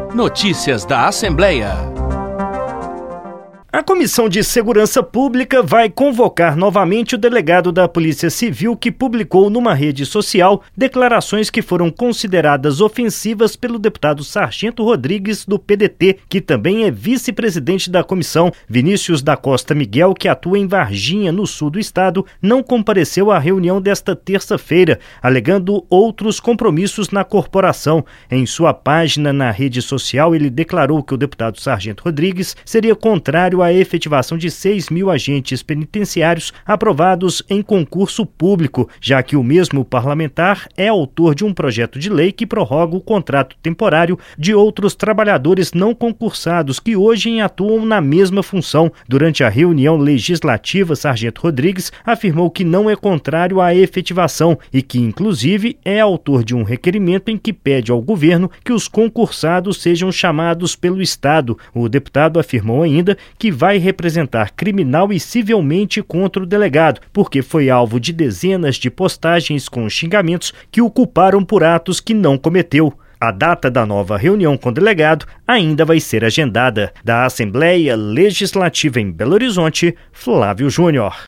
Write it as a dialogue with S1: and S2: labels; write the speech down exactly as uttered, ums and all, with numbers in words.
S1: Notícias da Assembleia.
S2: A Comissão de Segurança Pública vai convocar novamente o delegado da Polícia Civil que publicou numa rede social declarações que foram consideradas ofensivas pelo deputado Sargento Rodrigues, do P D T, que também é vice-presidente da comissão. Vinícius da Costa Miguel, que atua em Varginha, no sul do estado, não compareceu à reunião desta terça-feira, alegando outros compromissos na corporação. Em sua página na rede social, ele declarou que o deputado Sargento Rodrigues seria contrário à efetivação de seis mil agentes penitenciários aprovados em concurso público, já que o mesmo parlamentar é autor de um projeto de lei que prorroga o contrato temporário de outros trabalhadores não concursados que hoje atuam na mesma função. Durante a reunião legislativa, Sargento Rodrigues afirmou que não é contrário à efetivação e que, inclusive, é autor de um requerimento em que pede ao governo que os concursados sejam chamados pelo Estado. O deputado afirmou ainda que vai representar criminal e civilmente contra o delegado, porque foi alvo de dezenas de postagens com xingamentos que o culparam por atos que não cometeu. A data da nova reunião com o delegado ainda vai ser agendada. Da Assembleia Legislativa em Belo Horizonte, Flávio Júnior.